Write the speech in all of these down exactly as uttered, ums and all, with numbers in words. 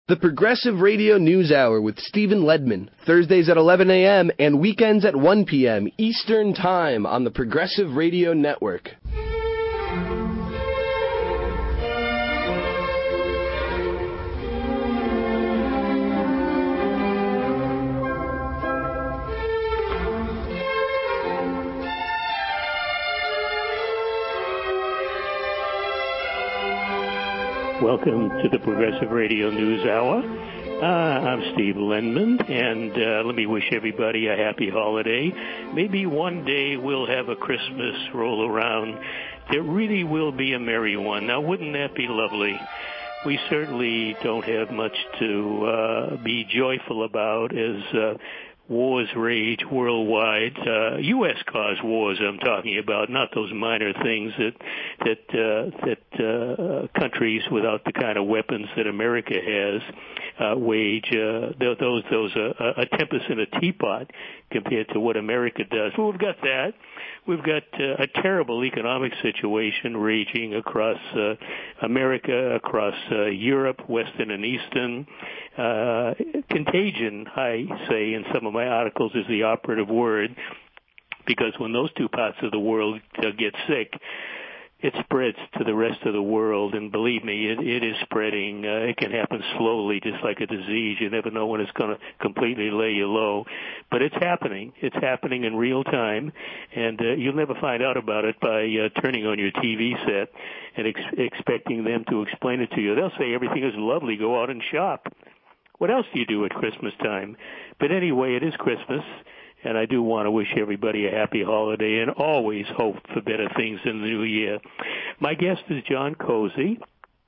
The Progressive Radio News Hour with Stephen Ledman, Thursdays at eleven a.m. and weekends at one p.m. Eastern Time on the Progressive Radio Network. Welcome to the Progressive Radio News Hour. Uh, I'm Steve Lenman, and uh, let me wish everybody a happy holiday. Maybe one day we'll have a Christmas roll around that really will be a merry one. Now, wouldn't that be lovely? We certainly don't have much to uh, be joyful about as uh, wars rage worldwide. Uh, U S caused wars I'm talking about, not those minor things that that uh, that uh, countries without the kind of weapons that America has uh, wage. Uh, those those uh, a tempest in a teapot compared to what America does. Well, we've got that. We've got uh, a terrible economic situation raging across uh, America, across uh, Europe, Western and Eastern. Uh, contagion, I say in some of my articles, is the operative word, because when those two parts of the world uh, get sick, it spreads to the rest of the world, and believe me, it, it is spreading. Uh, it can happen slowly, just like a disease. You never know when it's going to completely lay you low. But it's happening. It's happening in real time, and uh, you'll never find out about it by uh, turning on your T V set and ex- expecting them to explain it to you. They'll say everything is lovely, go out and shop. What else do you do at Christmas time? But anyway, it is Christmas. And I do want to wish everybody a happy holiday and always hope for better things in the new year. My guest is John Cozy.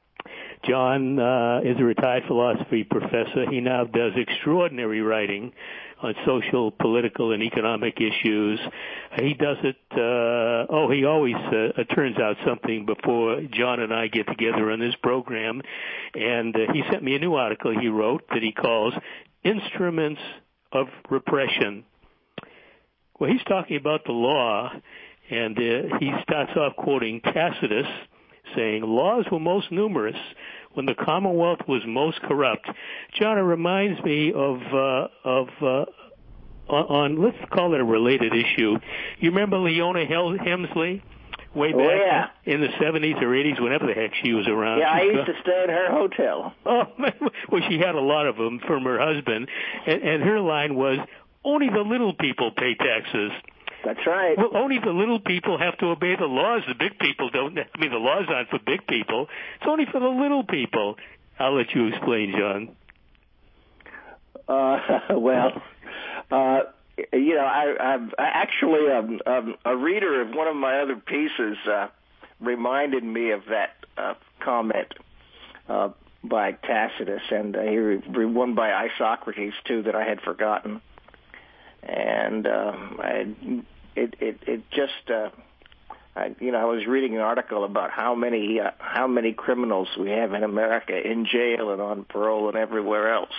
John uh, is a retired philosophy professor. He now does extraordinary writing on social, political, and economic issues. He does it, uh, oh, he always uh, turns out something before John and I get together on this program. And uh, he sent me a new article he wrote that he calls Instruments of Repression. Well, he's talking about the law, and uh, he starts off quoting Tacitus, saying, laws were most numerous when the Commonwealth was most corrupt. John, it reminds me of, uh, of uh, on, let's call it a related issue. You remember Leona Helmsley? Way back oh, yeah. in the seventies or eighties, whenever the heck she was around. Yeah, I used to stay at her hotel. Oh, well, she had a lot of them from her husband, and, and her line was, only the little people pay taxes. That's right. Well, only the little people have to obey the laws. The big people don't. I mean, the laws aren't for big people. It's only for the little people. I'll let you explain, John. Uh, well, uh, you know, I, I've actually um, um, a reader of one of my other pieces uh, reminded me of that uh, comment uh, by Tacitus, and uh, he re- one by Isocrates too that I had forgotten. And um, I, it, it, it just, uh, I, you know, I was reading an article about how many, uh, how many criminals we have in America in jail and on parole and everywhere else.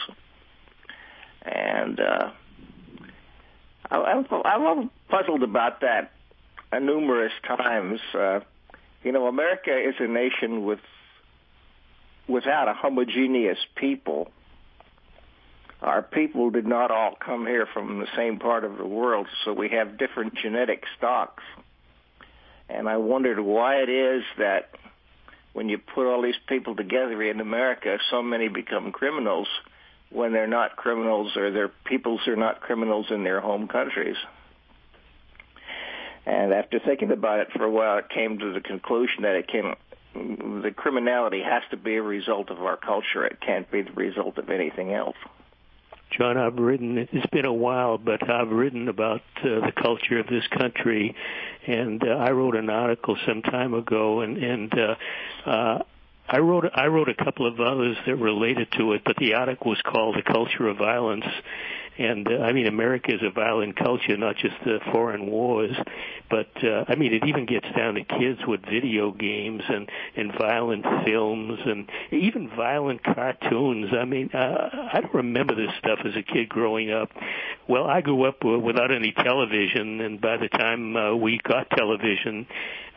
And uh, I, I'm, I'm puzzled about that uh, numerous times. Uh, you know, America is a nation with, without a homogeneous people. Our people did not all come here from the same part of the world, so we have different genetic stocks. And I wondered why it is that when you put all these people together in America, so many become criminals when they're not criminals, or their peoples are not criminals in their home countries. And after thinking about it for a while, it came to the conclusion that it can, the criminality has to be a result of our culture. It can't be the result of anything else. John, I've written, it's been a while, but I've written about uh, the culture of this country, and uh, I wrote an article some time ago, and, and uh, uh, I wrote I wrote a couple of others that related to it, but the article was called The Culture of Violence. And, uh, I mean, America is a violent culture, not just the foreign wars. But, uh, I mean, it even gets down to kids with video games and, and violent films and even violent cartoons. I mean, uh, I don't remember this stuff as a kid growing up. Well, I grew up without any television, and by the time uh, we got television,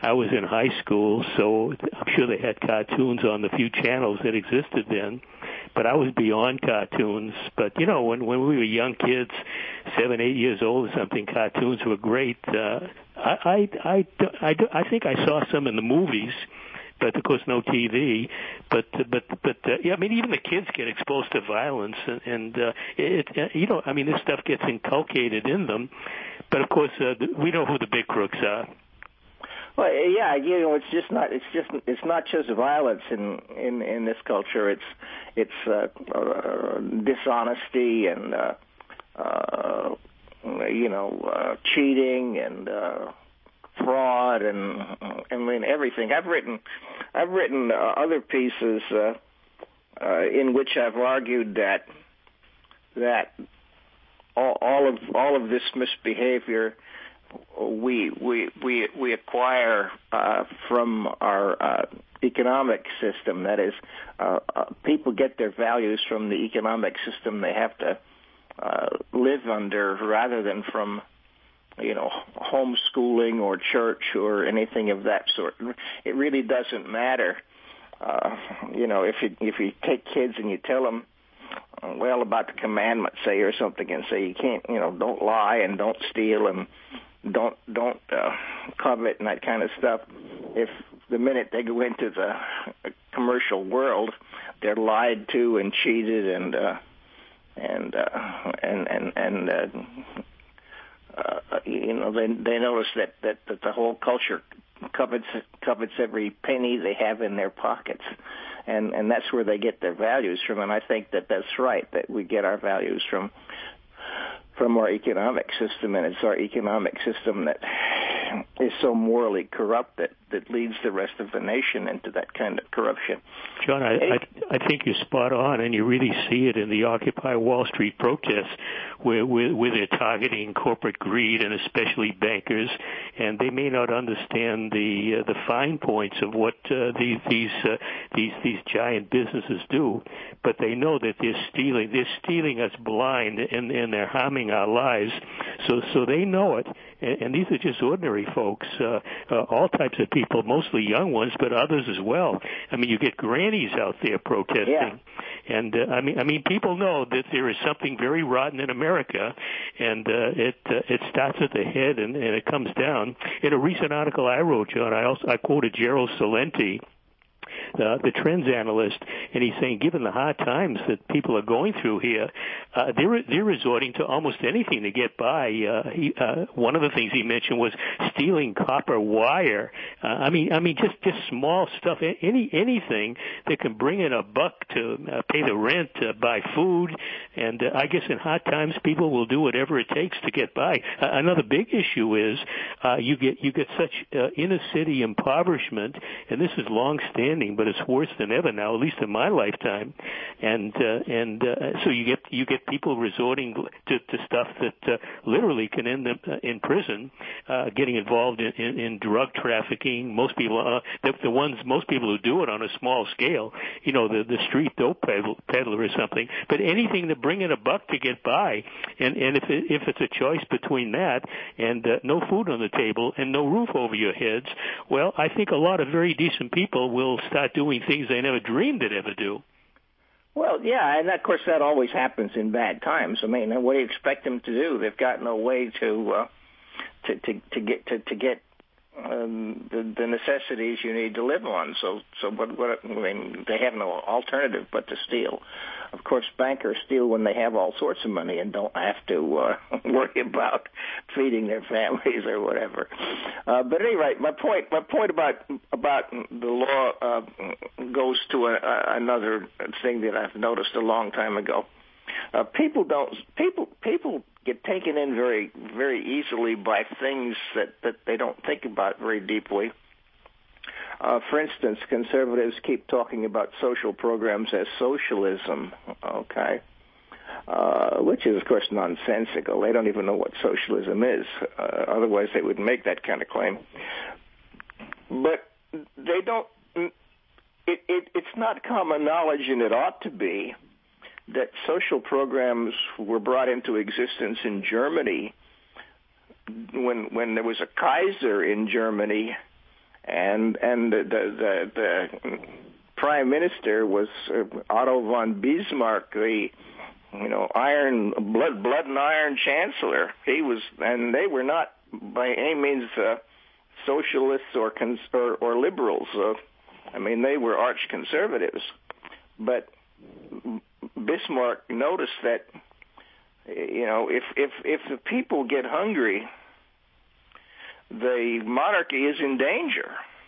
I was in high school, so I'm sure they had cartoons on the few channels that existed then. But I was beyond cartoons. But, you know, when, when we were young kids, seven, eight years old or something, cartoons were great. Uh, I, I, I, I, I think I saw some in the movies, but of course no T V. But but but uh, yeah, I mean even the kids get exposed to violence, and, and uh, it uh, you know I mean this stuff gets inculcated in them. But of course uh, we know who the big crooks are. Well, yeah, you know, it's just not. It's just. It's not just violence in in, in this culture. It's it's uh, uh, dishonesty and uh, uh, you know uh, cheating and uh, fraud and I mean everything. I've written I've written uh, other pieces uh, uh, in which I've argued that that all, all of all of this misbehavior we we we we acquire uh, from our uh, economic system. That is, uh, uh, people get their values from the economic system they have to uh, live under, rather than from, you know, homeschooling or church or anything of that sort. It really doesn't matter. Uh, you know, if you if you take kids and you tell them, well, about the commandments, say, or something, and say you can't, you know, don't lie and don't steal and don't don't uh, covet and that kind of stuff. If the minute they go into the commercial world, they're lied to and cheated and uh, and uh, and and and uh, uh, you know they they notice that, that that the whole culture covets covets every penny they have in their pockets, and and that's where they get their values from. And I think that that's right, that we get our values from. from our economic system, and it's our economic system that is so morally corrupt that, that leads the rest of the nation into that kind of corruption. John, I, I, I think you're spot on, and you really see it in the Occupy Wall Street protests, where, where, where they're targeting corporate greed and especially bankers, and they may not understand the uh, the fine points of what uh, these these uh, these these giant businesses do, but they know that they're stealing they're stealing us blind, and, and they're harming our lives. So so they know it, and, and these are just ordinary folks, uh, uh, all types of people, mostly young ones, but others as well. I mean, you get grannies out there protesting, yeah. and uh, I mean, I mean, people know that there is something very rotten in America, and uh, it uh, it starts at the head and, and it comes down. In a recent article I wrote, John, I also I quoted Gerald Salenti, Uh, the trends analyst, and he's saying, given the hard times that people are going through here, uh, they're they're resorting to almost anything to get by. Uh, he, uh, one of the things he mentioned was stealing copper wire. Uh, I mean, I mean, just just small stuff, any anything that can bring in a buck to uh, pay the rent, uh, buy food, and uh, I guess in hard times people will do whatever it takes to get by. Uh, another big issue is uh, you get you get such uh, inner city impoverishment, and this is long standing, but it's worse than ever now, at least in my lifetime. And uh, and uh, so you get you get people resorting to, to stuff that uh, literally can end up in prison, uh, getting involved in, in, in drug trafficking. Most people, uh, the, the ones most people who do it on a small scale, you know, the the street dope peddler or something. But anything to bring in a buck to get by, and and if it, if it's a choice between that and uh, no food on the table and no roof over your heads, well, I think a lot of very decent people will start doing things they never dreamed they'd ever do. Well, yeah, and of course that always happens in bad times. I mean, what do you expect them to do? They've got no way to uh, to, to to get to, to get um, the, the necessities you need to live on. So, so what? What? I mean, they have no alternative but to steal. Of course, bankers steal when they have all sorts of money and don't have to uh, worry about feeding their families or whatever. Uh, but at any rate, my point, my point about about the law uh, goes to a, a, another thing that I've noticed a long time ago. Uh, people don't people people get taken in very very easily by things that, that they don't think about very deeply. Uh, for instance, conservatives keep talking about social programs as socialism, okay, uh, which is, of course, nonsensical. They don't even know what socialism is. Uh, otherwise, they would make that kind of claim. But they don't. It, it, it's not common knowledge, and it ought to be, that social programs were brought into existence in Germany when when there was a Kaiser in Germany. and and the the, the, the prime minister was uh, Otto von Bismarck, the you know iron blood blood and iron chancellor. He was, and they were not by any means uh, socialists or, cons- or or liberals. Uh, I mean, they were arch conservatives, but Bismarck noticed that, you know, if if if the people get hungry, the monarchy is in danger.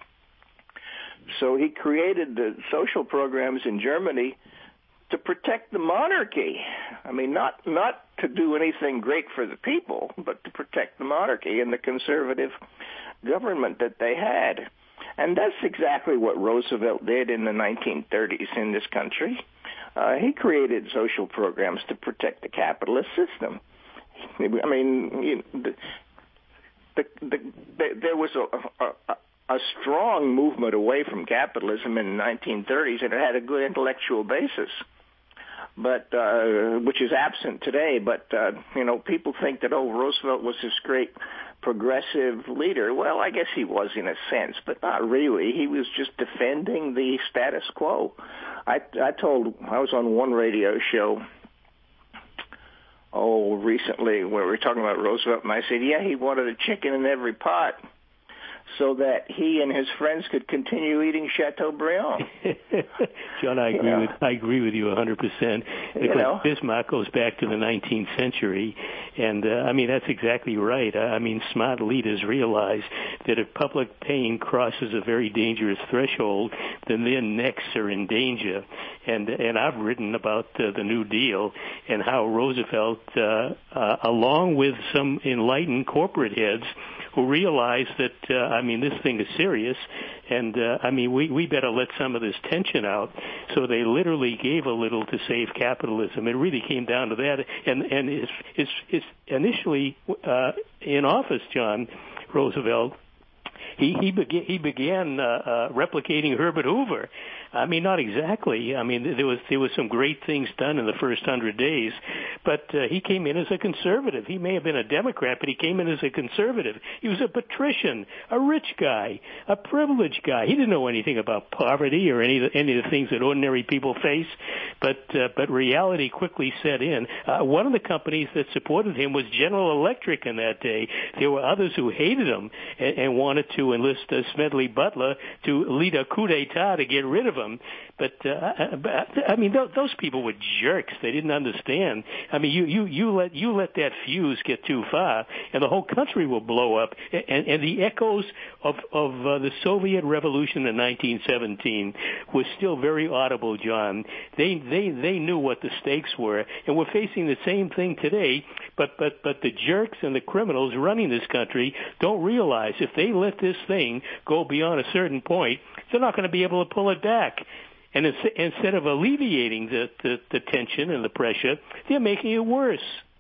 So he created the social programs in Germany to protect the monarchy. I mean, not not to do anything great for the people, but to protect the monarchy and the conservative government that they had. And that's exactly what Roosevelt did in the nineteen thirties in this country. Uh, he created social programs to protect the capitalist system. I mean, you know, the, the, the, the, there was a, a, a strong movement away from capitalism in the nineteen thirties, and it had a good intellectual basis, but uh, which is absent today. But uh, you know, people think that oh, Roosevelt was this great progressive leader. Well, I guess he was in a sense, but not really. He was just defending the status quo. I, I told, I was on one radio show, oh, recently, where we were talking about Roosevelt, and I said, yeah, he wanted a chicken in every pot so that he and his friends could continue eating Chateaubriand. John, I agree you know? with I agree with you one hundred percent. Because you know? Bismarck goes back to the nineteenth century, and uh, I mean that's exactly right. I mean, smart leaders realize that if public pain crosses a very dangerous threshold, then their necks are in danger. And and I've written about uh, the New Deal and how Roosevelt, uh, uh, along with some enlightened corporate heads, who realized that, uh, I mean, this thing is serious, and, uh, I mean, we, we better let some of this tension out. So they literally gave a little to save capitalism. It really came down to that. And, and his, his, his initially uh, in office, John Roosevelt, he, he, began, he began uh, uh, replicating Herbert Hoover. I mean, not exactly. I mean, there was there was some great things done in the first hundred days, but uh, he came in as a conservative. He may have been a Democrat, but he came in as a conservative. He was a patrician, a rich guy, a privileged guy. He didn't know anything about poverty or any of the, any of the things that ordinary people face, but uh, but reality quickly set in. Uh, one of the companies that supported him was General Electric in that day. There were others who hated him and, and wanted to enlist uh, Smedley Butler to lead a coup d'etat to get rid of him. But, uh, I mean, th- those people were jerks. They didn't understand. I mean, you, you, you let you let that fuse get too far, and the whole country will blow up. And, and the echoes of, of uh, the Soviet Revolution in nineteen seventeen were still very audible, John. They, they, they knew what the stakes were, and we're facing the same thing today. But, but, but the jerks and the criminals running this country don't realize if they let this thing go beyond a certain point, they're not going to be able to pull it back. And instead of alleviating the, the, the tension and the pressure, they're making it worse.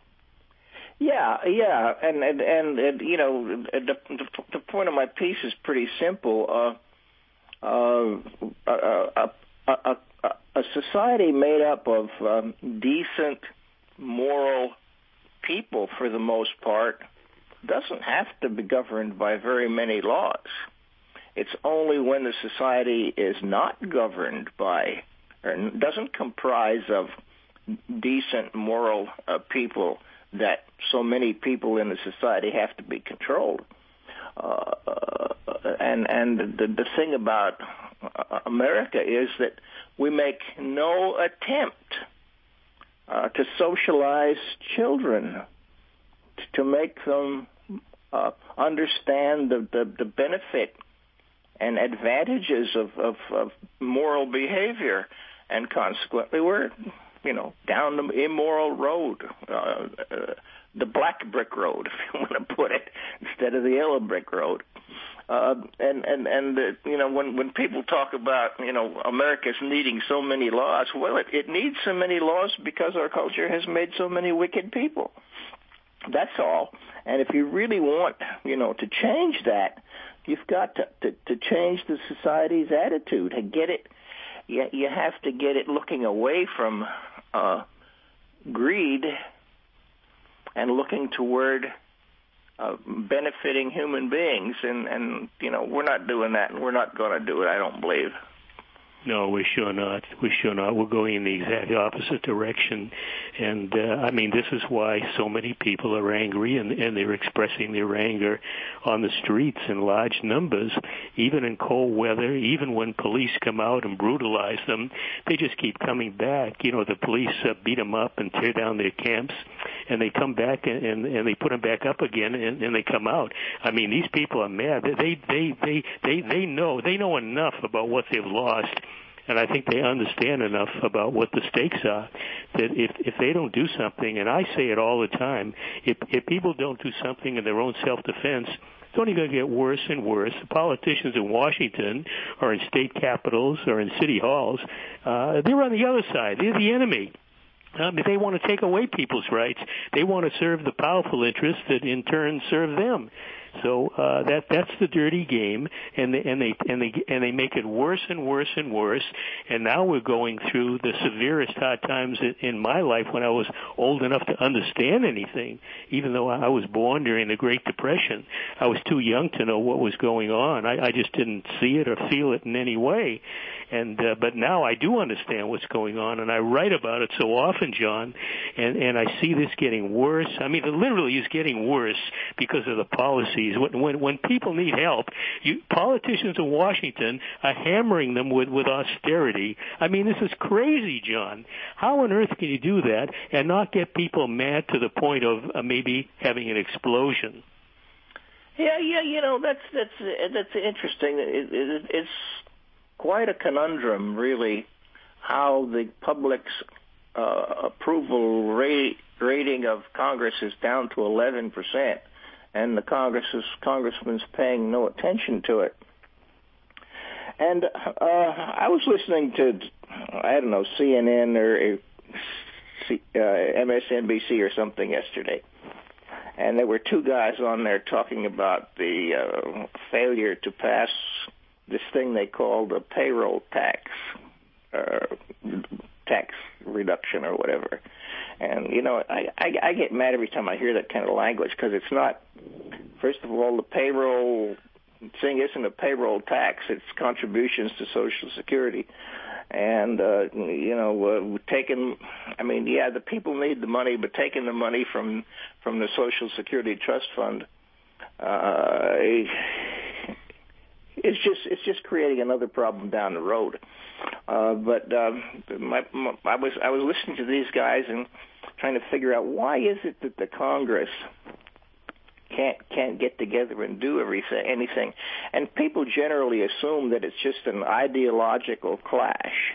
Yeah, yeah, and and, and, and you know, the, the, the point of my piece is pretty simple. Uh, uh, a, a, a, a society made up of um, decent, moral people, for the most part, doesn't have to be governed by very many laws. It's only when the society is not governed by, or doesn't comprise of decent, moral uh, people, that so many people in the society have to be controlled. Uh, and and the, the thing about America is that we make no attempt uh, to socialize children, to make them uh, understand the, the, the benefit and advantages of, of, of moral behavior, and consequently we're, you know, down the immoral road, uh, uh, the black brick road, if you want to put it, instead of the yellow brick road. Uh, and and and uh, you know, when when people talk about, you know, America's needing so many laws, well, it, it needs so many laws because our culture has made so many wicked people. That's all. And if you really want, you know, to change that, you've got to, to, to change the society's attitude. To get it, you, you have to get it looking away from uh, greed and looking toward uh, benefiting human beings, and, and, you know, we're not doing that, and we're not going to do it, I don't believe. No, we're sure not. We're sure not. We're going in the exact opposite direction. And, uh, I mean, this is why so many people are angry, and, and they're expressing their anger on the streets in large numbers, even in cold weather, even when police come out and brutalize them. They just keep coming back. You know, the police uh, beat them up and tear down their camps, and they come back and, and, and they put them back up again, and, and they come out. I mean, these people are mad. They, they, they, they, they know, they know enough about what they've lost. And I think they understand enough about what the stakes are that if if they don't do something, and I say it all the time, if if people don't do something in their own self-defense, it's only going to get worse and worse. The politicians in Washington or in state capitals or in city halls, uh, they're on the other side. They're the enemy. Um, they want to take away people's rights. They want to serve the powerful interests that in turn serve them. So uh, that that's the dirty game, and they, and they and they and they make it worse and worse and worse. And now we're going through the severest hard times in my life when I was old enough to understand anything. Even though I was born during the Great Depression, I was too young to know what was going on. I, I just didn't see it or feel it in any way. And uh, but now I do understand what's going on, and I write about it so often, John. And and I see this getting worse. I mean, it literally is getting worse because of the policies. When when, when people need help, you, politicians in Washington are hammering them with, with austerity. I mean, this is crazy, John. How on earth can you do that and not get people mad to the point of uh, maybe having an explosion? Yeah, yeah, you know, that's that's that's interesting. It, it, it's quite a conundrum, really, how the public's uh, approval rate, rating of Congress is down to eleven percent, and the Congress is, congressman's paying no attention to it. And uh, I was listening to, I don't know, C N N or C, uh, M S N B C or something yesterday, and there were two guys on there talking about the uh, failure to pass this thing they called the payroll tax, uh, tax reduction or whatever. And, you know, I, I, I get mad every time I hear that kind of language because it's not, first of all, the payroll thing isn't a payroll tax. It's contributions to Social Security. And, uh, you know, uh, taking, I mean, yeah, the people need the money, but taking the money from, from the Social Security Trust Fund, uh, it's just, it's just creating another problem down the road. Uh, but, um, my, my, I was, I was listening to these guys and trying to figure out why is it that the Congress can't can't get together and do everything, anything. And people generally assume that it's just an ideological clash.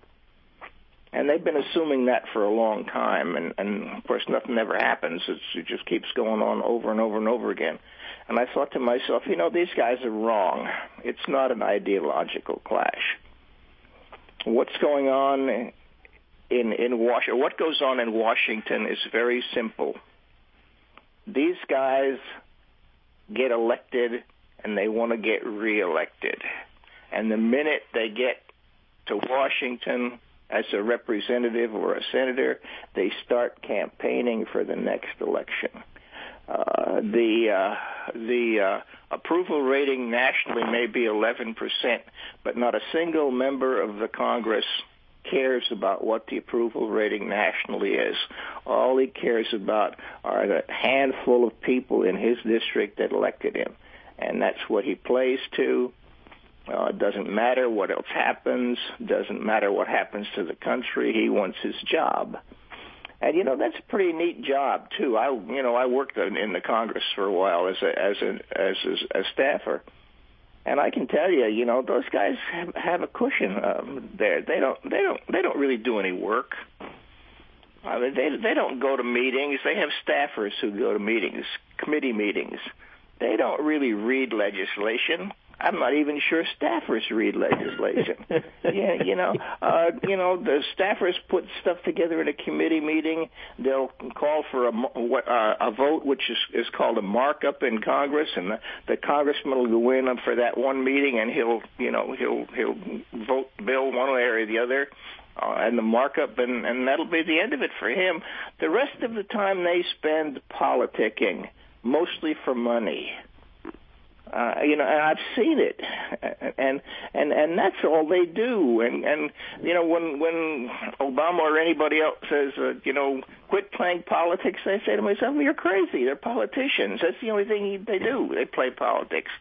And they've been assuming that for a long time. And, and of course, nothing ever happens. It's, it just keeps going on over and over and over again. And I thought to myself, you know, these guys are wrong. It's not an ideological clash. What's going on in, in Washington, what goes on in Washington is very simple. These guys get elected and they want to get reelected. And the minute they get to Washington as a representative or a senator, they start campaigning for the next election. Uh, the uh, the uh, approval rating nationally may be eleven percent, but not a single member of the Congress cares about what the approval rating nationally is. All he cares about are the handful of people in his district that elected him, and that's what he plays to. Uh, it doesn't matter what else happens. Doesn't matter what happens to the country. He wants his job. And, you know, that's a pretty neat job, too. I, you know, I worked in the Congress for a while as a, as a, as a, a staffer. And I can tell you, you know, those guys have, have a cushion um, there. They don't, they don't, they don't really do any work. I mean, they, they don't go to meetings. They have staffers who go to meetings, committee meetings. They don't really read legislation. I'm not even sure staffers read legislation. yeah, you know, uh, you know, the staffers put stuff together in a committee meeting. They'll call for a, uh, a vote, which is, is called a markup in Congress, and the, the congressman will go in for that one meeting, and he'll, you know, he'll he'll vote bill one way or the other. Uh, and the markup, and, and that'll be the end of it for him. The rest of the time they spend politicking. mostly for money. Uh, you know, and I've seen it, and and and that's all they do. And and you know, when when Obama or anybody else says, uh, you know, quit playing politics, I say to myself, well, you're crazy. They're politicians. That's the only thing they do. They play politics.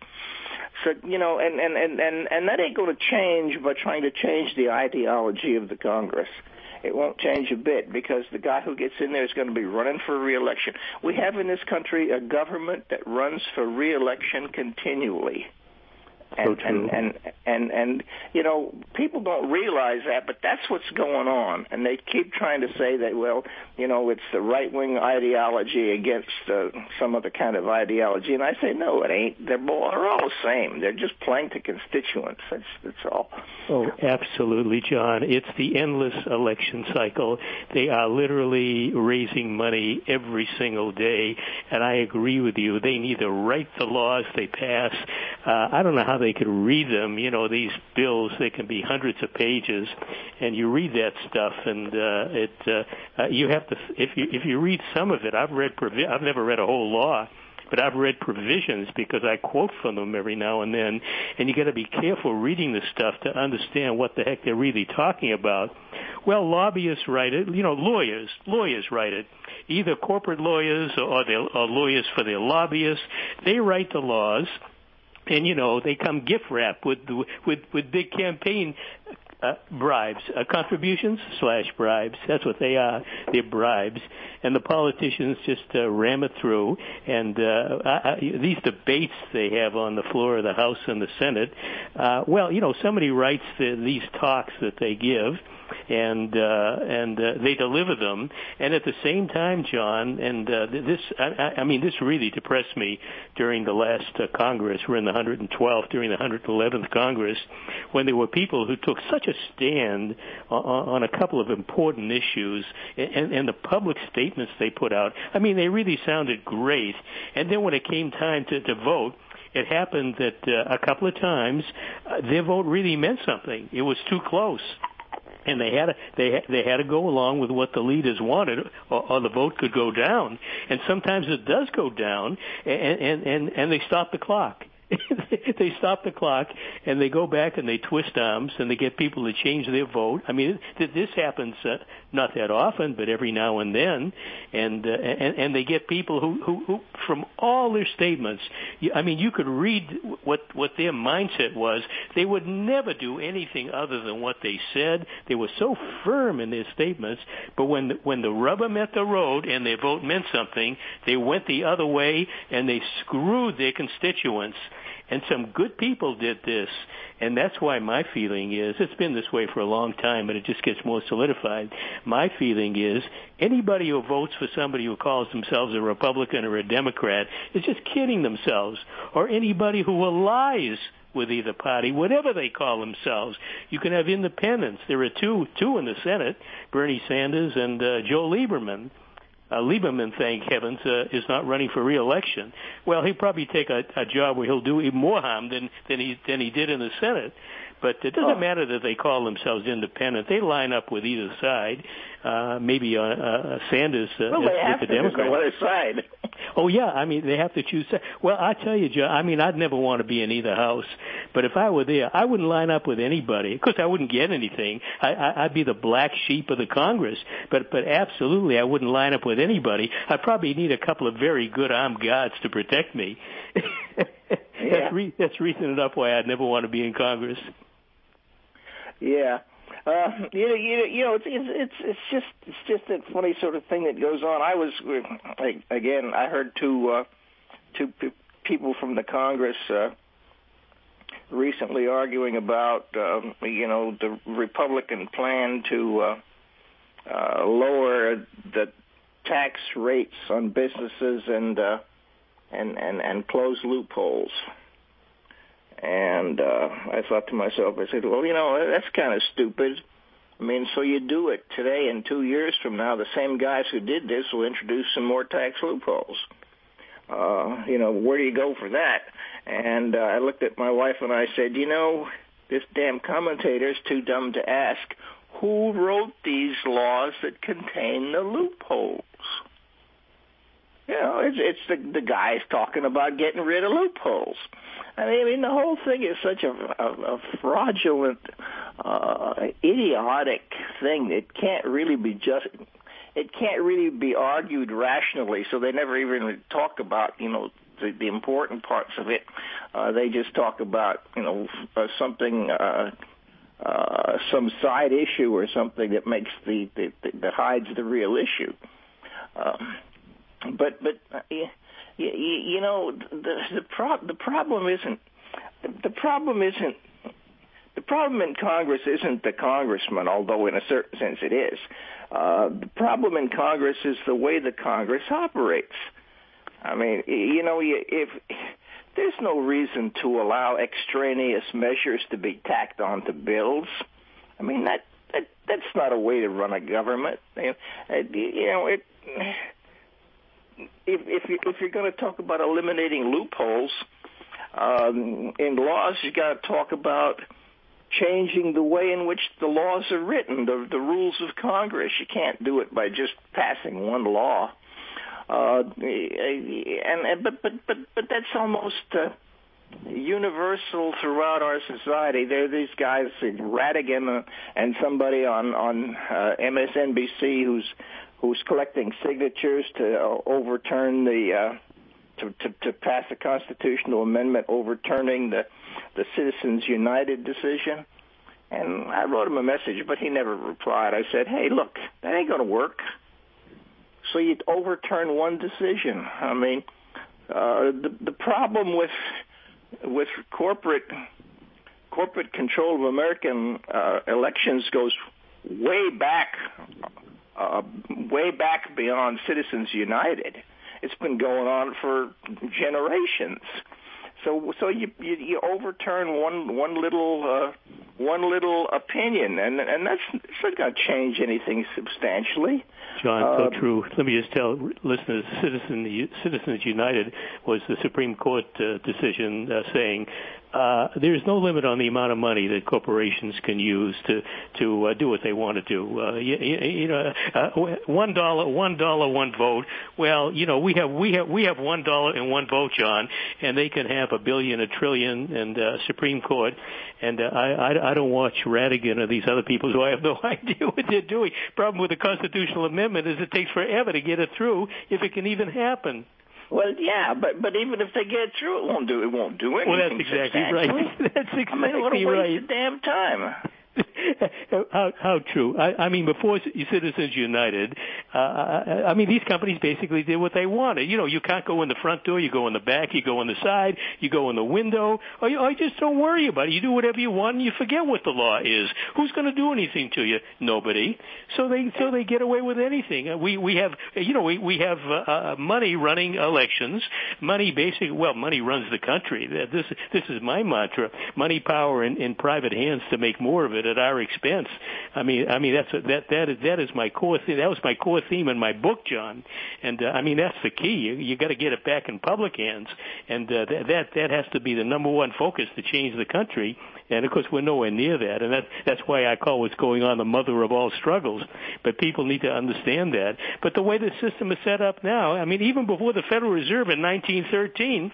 So you know, and and and and, and that ain't going to change by trying to change the ideology of the Congress. It won't change a bit because the guy who gets in there is going to be running for re-election. We have in this country a government that runs for re-election continually. And, so true. And, and, and, and, you know, people don't realize that, but that's what's going on. And they keep trying to say that, well, you know, it's the right-wing ideology against uh, some other kind of ideology. And I say, no, it ain't. They're all, they're all the same. They're just playing to constituents. That's, that's all. Oh, absolutely, John. It's the endless election cycle. They are literally raising money every single day. And I agree with you. They neither write the laws they pass. Uh, I don't know how they could read them. You know, these bills, they can be hundreds of pages, and you read that stuff, and uh, it uh, uh, you have to, if you if you read some of it, I've read, provi- I've never read a whole law, but I've read provisions because I quote from them every now and then, and you got to be careful reading this stuff to understand what the heck they're really talking about. Well, lobbyists write it, you know, lawyers, lawyers write it, either corporate lawyers or, or, or lawyers for their lobbyists. They write the laws. And, you know, they come gift wrapped with, with, with big campaign uh, bribes, uh, contributions slash bribes. That's what they are. They're bribes. And the politicians just uh, ram it through. And uh, I, I, these debates they have on the floor of the House and the Senate, uh, well, you know, somebody writes the, these talks that they give. And uh, and uh, they deliver them, and at the same time, John, and uh, this, I, I mean, this really depressed me during the last uh, Congress. We're in the one hundred twelfth, during the one hundred eleventh Congress, when there were people who took such a stand on, on a couple of important issues, and, and the public statements they put out. I mean, they really sounded great. And then when it came time to, to vote, it happened that uh, a couple of times uh, their vote really meant something. It was too close. And they had to, they they had to go along with what the leaders wanted, or, or the vote could go down. And sometimes it does go down, and and and, and they stop the clock. They stop the clock, and they go back and they twist arms, and they get people to change their vote. I mean, this happens uh, not that often, but every now and then, and uh, and, and they get people who, who, who, from all their statements, I mean, you could read what what their mindset was. They would never do anything other than what they said. They were so firm in their statements, but when the, when the rubber met the road and their vote meant something, they went the other way, and they screwed their constituents. And some good people did this, and that's why my feeling is, it's been this way for a long time, but it just gets more solidified. My feeling is anybody who votes for somebody who calls themselves a Republican or a Democrat is just kidding themselves, or anybody who lies with either party, whatever they call themselves. You can have independents. There are two, two in the Senate, Bernie Sanders and uh, Joe Lieberman. Uh, Lieberman, thank heavens, uh, is not running for re-election. Well, he'll probably take a, a job where he'll do even more harm than, than he than he did in the Senate. But it doesn't oh. matter that they call themselves independent. They line up with either side. Uh, maybe uh, uh, Sanders uh, well, they is, have is the to Democrat. On other side. Oh, yeah. I mean, they have to choose. Well, I tell you, Joe, I mean, I'd never want to be in either house. But if I were there, I wouldn't line up with anybody. Of course, I wouldn't get anything. I, I, I'd be the black sheep of the Congress. But, but absolutely, I wouldn't line up with anybody. I'd probably need a couple of very good armed guards to protect me. Yeah. that's, re- that's reason enough why I'd never want to be in Congress. Yeah. Uh, you know, you know, you know, it's it's it's just it's just that funny sort of thing that goes on. I was again, I heard two uh, two p- people from the Congress uh, recently arguing about um, you know the Republican plan to uh, uh, lower the tax rates on businesses and uh, and and and close loopholes. And uh, I thought to myself, I said, well, you know, that's kind of stupid. I mean, so you do it today, and two years from now, the same guys who did this will introduce some more tax loopholes. Uh, you know, where do you go for that? And uh, I looked at my wife and I said, you know, this damn commentator's too dumb to ask, who wrote these laws that contain the loopholes? You know, it's, it's the, the guys talking about getting rid of loopholes. I mean, I mean the whole thing is such a, a, a fraudulent, uh, idiotic thing. It can't really be just. It can't really be argued rationally. So they never even talk about, you know, the, the important parts of it. Uh, they just talk about, you know, uh, something. Uh, Uh, some side issue or something that makes the, the, the that hides the real issue. Um, but but uh, you, you know the the, pro- the problem isn't the problem isn't the problem in Congress isn't the congressman, although in a certain sense it is. Uh, the problem in Congress is the way the Congress operates. I mean, you know, if there's no reason to allow extraneous measures to be tacked onto bills. I mean, that, that that's not a way to run a government. You know, it, if if, you, if you're going to talk about eliminating loopholes um, in laws, you got to talk about changing the way in which the laws are written, the, the rules of Congress. You can't do it by just passing one law. Uh, and, and but but but but that's almost uh, universal throughout our society. There are these guys, Radigan and somebody on on uh, M S N B C, who's who's collecting signatures to uh, overturn the uh, to, to to pass a constitutional amendment overturning the the Citizens United decision. And I wrote him a message, but he never replied. I said, "Hey, look, that ain't going to work." So you'd overturn one decision. I mean, uh, the the problem with with corporate corporate control of American uh, elections goes way back, uh, way back beyond Citizens United. It's been going on for generations. So so you you, you overturn one one little uh, one little opinion, and and that's it's not going to change anything substantially. John, uh, so true. Let me just tell listeners, Citizen, Citizens United was the Supreme Court uh, decision uh, saying uh, there's no limit on the amount of money that corporations can use to to uh, do what they want to do. Uh, you, you know, uh, one dollar, one dollar, one vote. Well, you know, we have we have we have one dollar and one vote, John, and they can have a billion, a trillion, and uh, Supreme Court. And uh, I, I I don't watch Radigan or these other people, so I have no idea what they're doing. Problem with the constitutional amendment is it takes forever to get it through, if it can even happen. Well, yeah, but but even if they get through, it won't do it won't do anything. Well, that's exactly right. That's exactly I mean, what a waste right. of damn time. how, how true. I, I mean, before Citizens United, uh, I, I mean, these companies basically did what they wanted. You know, you can't go in the front door, you go in the back, you go on the side, you go in the window, or, you, or just don't worry about it. You do whatever you want and you forget what the law is. Who's going to do anything to you? Nobody. So they so they get away with anything. We we have, you know, we, we have uh, uh, money running elections. Money basically, well, money runs the country. This, this is my mantra. Money, power in, in private hands to make more of it at our expense. I mean, I mean that's a, that that is that is my core theme. That was my core theme in my book, John. And uh, I mean that's the key. You, you got to get it back in public hands, and uh, that that that has to be the number one focus to change the country. And of course, we're nowhere near that, and that that's why I call what's going on the mother of all struggles. But people need to understand that. But the way the system is set up now, I mean, even before the Federal Reserve in nineteen thirteen.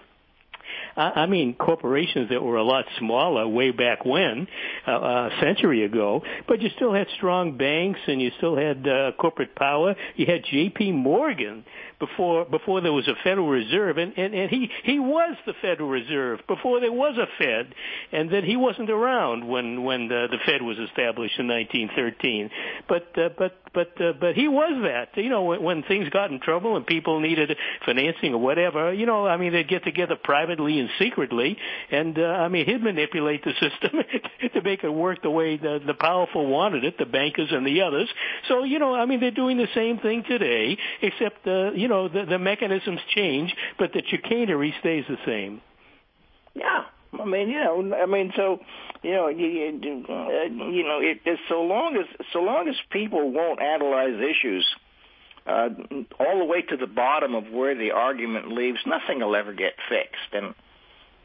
I mean, corporations that were a lot smaller way back when, uh, a century ago, but you still had strong banks and you still had uh, corporate power. You had J P Morgan before before there was a Federal Reserve, and, and, and he, he was the Federal Reserve before there was a Fed, and then he wasn't around when when the, the Fed was established in nineteen thirteen. But uh, but but uh, but he was that. You know, when, when things got in trouble and people needed financing or whatever, you know, I mean, they'd get together privately and secretly, and uh, I mean, he'd manipulate the system to make it work the way the, the powerful wanted it, the bankers and the others. So, you know, I mean, they're doing the same thing today, except, uh, you know, the, the mechanisms change, but the chicanery stays the same. Yeah. I mean, you know, I mean, so, you know, you, you, uh, you know, it, it's so long as so long as people won't analyze issues uh, all the way to the bottom of where the argument leaves, nothing will ever get fixed. And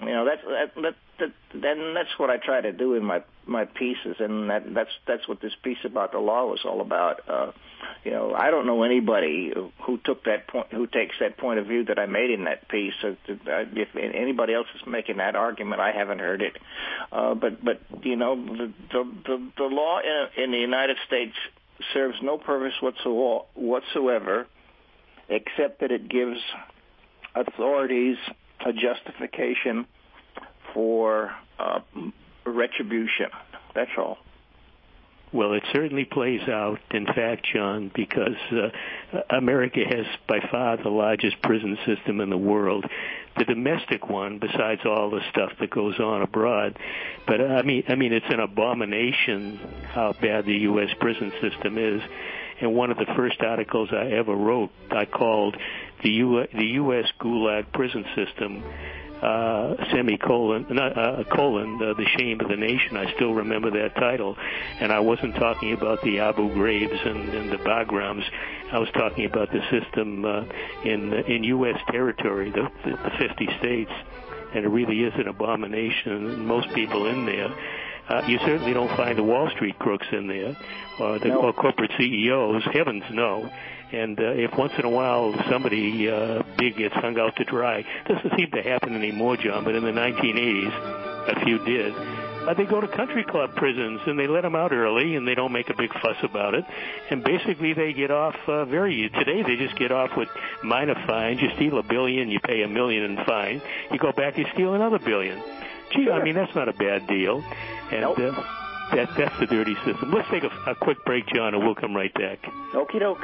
You know, that's that, that, that, then that's what I try to do in my my pieces, and that, that's that's what this piece about the law was all about. Uh, you know, I don't know anybody who took that point, who takes that point of view that I made in that piece. So if anybody else is making that argument, I haven't heard it. Uh, but but you know, the the the, the law in, in the United States serves no purpose whatsoever, except that it gives authorities a justification for uh, retribution. That's all. Well, it certainly plays out, in fact, John, because uh, America has by far the largest prison system in the world, the domestic one, besides all the stuff that goes on abroad. But uh, I mean, I mean, it's an abomination how bad the U S prison system is. And one of the first articles I ever wrote, I called the U- the U S Gulag prison system, uh, semicolon, not, uh, colon, uh, the shame of the nation. I still remember that title. And I wasn't talking about the Abu Ghraibs and, and the Bagrams. I was talking about the system uh, in in U S territory, the, the, the fifty states. And it really is an abomination. And most people in there, Uh, you certainly don't find the Wall Street crooks in there, or the no. or corporate C E Os. Heavens, no. And uh, if once in a while somebody uh, big gets hung out to dry, doesn't seem to happen anymore, John. But in the nineteen eighties, a few did. Uh, they go to country club prisons and they let them out early, and they don't make a big fuss about it. And basically, they get off uh, very. Today, they just get off with minor fines. You steal a billion, you pay a million in fine. You go back, you steal another billion. Gee, I mean, that's not a bad deal. And nope. uh, that, that's the dirty system. Let's take a, a quick break, John, and we'll come right back. Okie doke.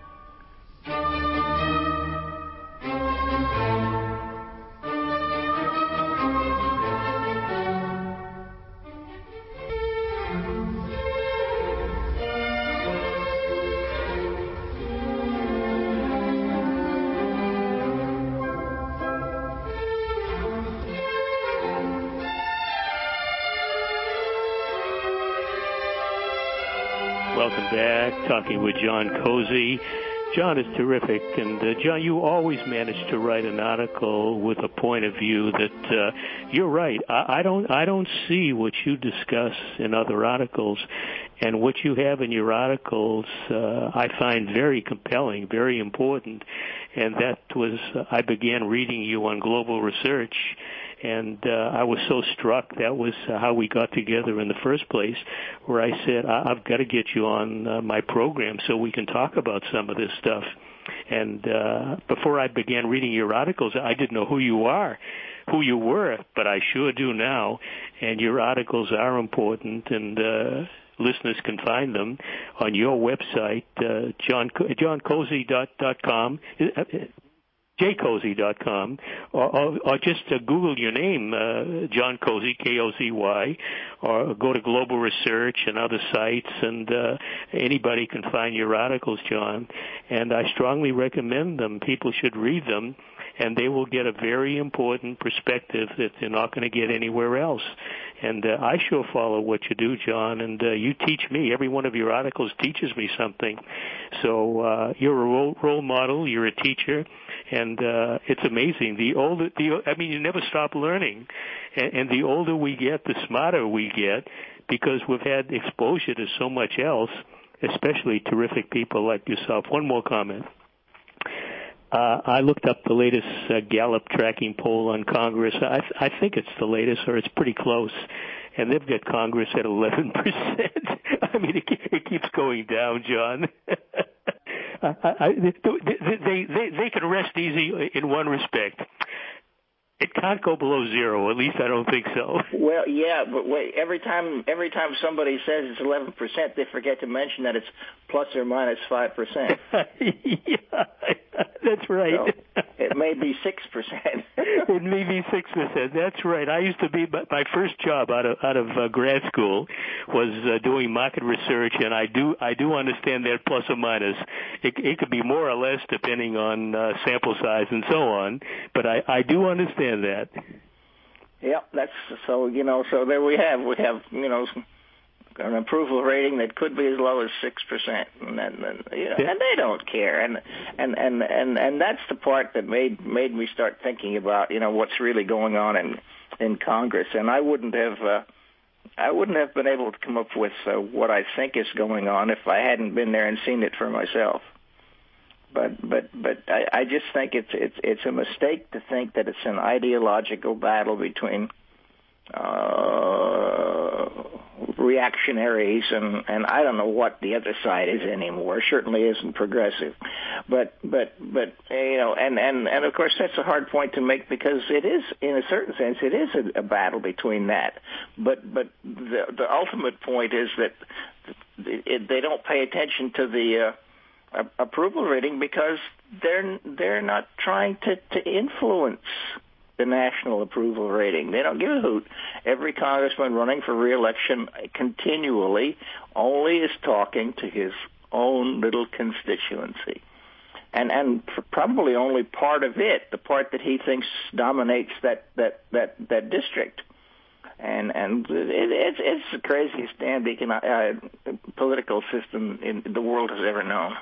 Welcome back. Talking with John Cozy. John is terrific, and uh, John, you always manage to write an article with a point of view that uh, you're right. I, I don't, I don't see what you discuss in other articles, and what you have in your articles, uh, I find very compelling, very important, and that was uh, I began reading you on global research. And uh, I was so struck. That was uh, how we got together in the first place, where I said, I- I've got to get you on uh, my program so we can talk about some of this stuff. And uh, before I began reading your articles, I didn't know who you are, who you were, but I sure do now. And your articles are important, and uh, listeners can find them on your website, uh, john john cozy dot com. j cozy dot com, or, or, or just uh, Google your name, uh, John Cozy, K O Z Y, or go to Global Research and other sites, and uh, anybody can find your articles, John. And I strongly recommend them. People should read them, and they will get a very important perspective that they're not going to get anywhere else. And uh, I sure follow what you do, John, and uh, you teach me. Every one of your articles teaches me something. So uh, you're a role, role model. You're a teacher. And uh, it's amazing. The older, the I mean, you never stop learning, and, and the older we get, the smarter we get, because we've had exposure to so much else, especially terrific people like yourself. One more comment. Uh, I looked up the latest uh, Gallup tracking poll on Congress. I, I think it's the latest, or it's pretty close. And they've got Congress at eleven percent. I mean, it, it keeps going down, John. I, I, they, they, they, they can rest easy in one respect. It can't go below zero. At least I don't think so. Well, yeah, but wait. Every time, every time somebody says it's eleven percent, they forget to mention that it's plus or minus five percent. Yeah, that's right. So it may be six percent. It may be six percent. That's right. I used to be my first job out of out of uh, grad school was uh, doing market research, and I do I do understand that plus or minus. It, it could be more or less depending on uh, sample size and so on. But I, I do understand that. Yeah, that's so. You know, so there we have we have you know an approval rating that could be as low as six percent, and then and, you know, and they don't care, and and and and and that's the part that made made me start thinking about you know what's really going on in in Congress, and I wouldn't have uh, I wouldn't have been able to come up with uh, what I think is going on if I hadn't been there and seen it for myself. But but but I, I just think it's it's it's a mistake to think that it's an ideological battle between uh, reactionaries and, and I don't know what the other side is anymore. It certainly isn't progressive. But but but you know, and, and, and of course that's a hard point to make because it is, in a certain sense, it is a, a battle between that. But but the the ultimate point is that it, they don't pay attention to the uh, approval rating because they're they're not trying to, to influence the national approval rating. They don't give a hoot. Every congressman running for re-election continually only is talking to his own little constituency. And and probably only part of it, the part that he thinks dominates that, that, that, that district. And and it, it's it's the craziest damn uh, political system in the world has ever known.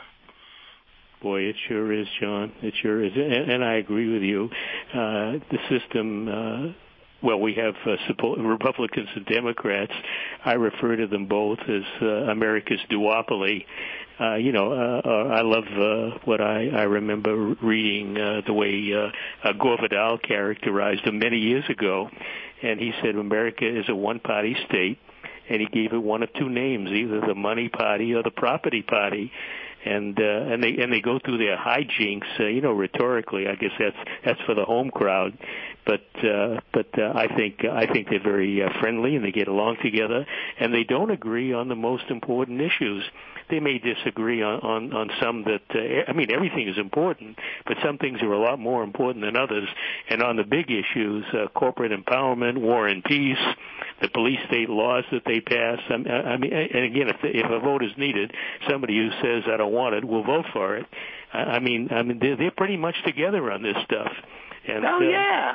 Boy, it sure is, John. It sure is. And, and I agree with you. Uh, the system, uh, well, we have uh, support, Republicans and Democrats. I refer to them both as uh, America's duopoly. Uh, you know, uh, uh, I love uh, what I, I remember reading uh, the way uh, uh, Gore Vidal characterized them many years ago. And he said America is a one-party state, and he gave it one of two names, either the money party or the property party. And uh, and they and they go through their hijinks, uh, you know, rhetorically. I guess that's that's for the home crowd, but uh, but uh, I think I think they're very uh, friendly and they get along together, and they don't agree on the most important issues. They may disagree on on, on some that uh, I mean everything is important, but some things are a lot more important than others. And on the big issues, uh, corporate empowerment, war and peace, the police state laws that they pass. I mean, and again, if if a vote is needed, somebody who says I don't want it will vote for it. I mean, I mean, they're, they're pretty much together on this stuff. And, oh uh, yeah,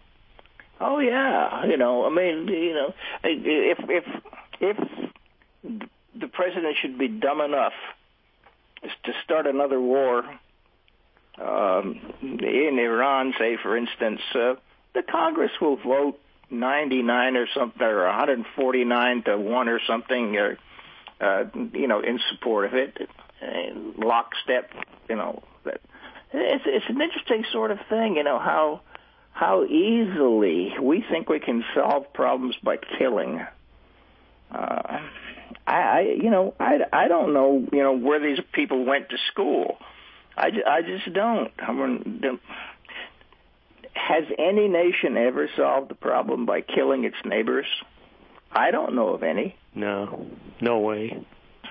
oh yeah. You know, I mean, you know, if if if the president should be dumb enough to start another war um, in Iran, say for instance, uh, the Congress will vote ninety-nine or something, or one hundred forty-nine to one or something, or uh, you know, in support of it. Lockstep, you know, that it's it's an interesting sort of thing, you know, how how easily we think we can solve problems by killing. Uh, I, I, you know, I, I don't know, you know, where these people went to school. I, I just don't. I mean, has any nation ever solved the problem by killing its neighbors? I don't know of any. No, no way.